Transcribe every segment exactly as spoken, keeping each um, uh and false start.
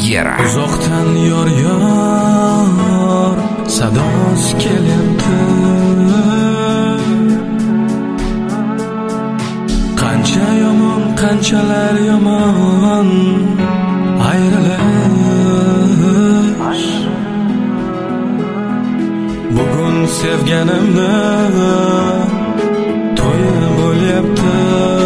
Premyera. Uzoqdan yor yor sados kelyapti. Qancha yomon, qanchalar yomon ayrilish. Bugun sevganimni to'yi bo'lyapti.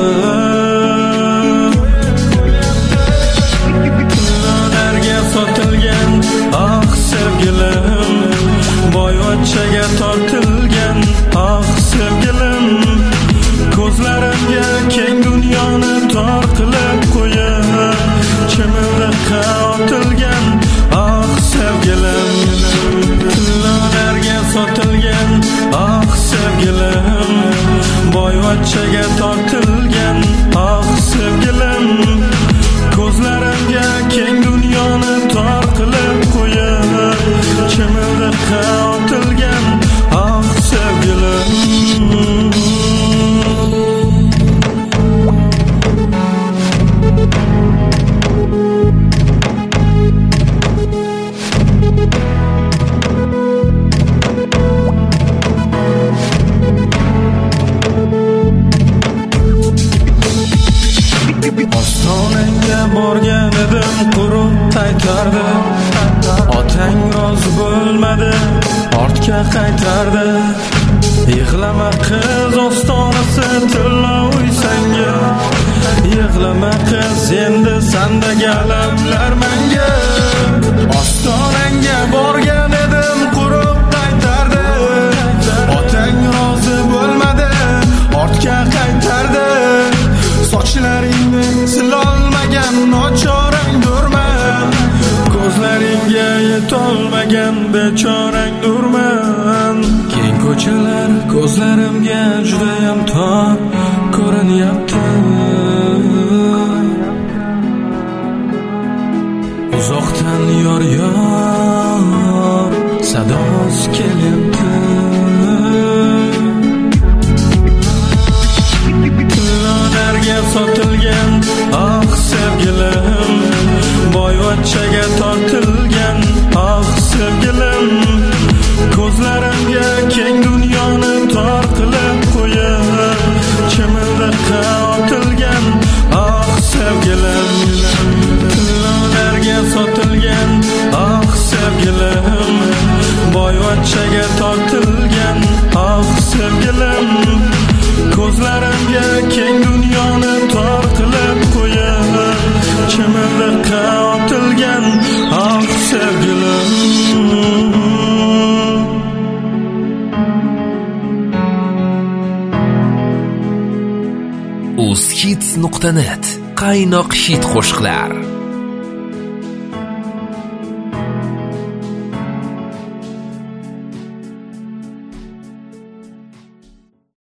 Sotilgan ah sevgilim, boyvachchaga tortilgan ah sevgilim, ko'zlarimga keng dunyoni tor qilib qo'yib, chimildiqqa otilgan ah sevgilim, tillarga sotilgan ah sevgilim, boyvachchaga tortilgan ah sevgilim, ko'zlarimga keng dunyoni tor qilib qo'yib, chimildiqqa otilgan ah sevgilim. Ostonangga borgan edim, qurib qaytardi. Otang rozi bo'lmadi, ortga qaytardi. Yig'lama qiz, ostonasi tilla uy senga. Yig'lama qiz, endi sanda galablar menga. Ostonangga borgan edim, qurib qaytardi. Otang rozi bo'lmadi, ortga qaytardi. Sochlaringni silolmagan nochorangdurman, ko'zlaringga yetolmagan bechorangdurman. Keng ko'chalar ko'zlarimga judayam tor ko'rinyapti. Uzoqdan yor yor sados kelyapti. Sotilgan ah sevgilim, boyvachchaga tortilgan ah sevgilim, ko'zlarimga keng dunyoni tor qilib qo'yib, chimildiqqa otilgan ah sevgilim, tillarga sotilgan ah sevgilim, boyvachchaga tortilgan ah sevgilim, ko'zlarimga keng dunyoni tor qilib qo'yib, chimildiqqa otilgan ah sevgilim. uz hits nuqta net qaynoq hit qo'shiqlar.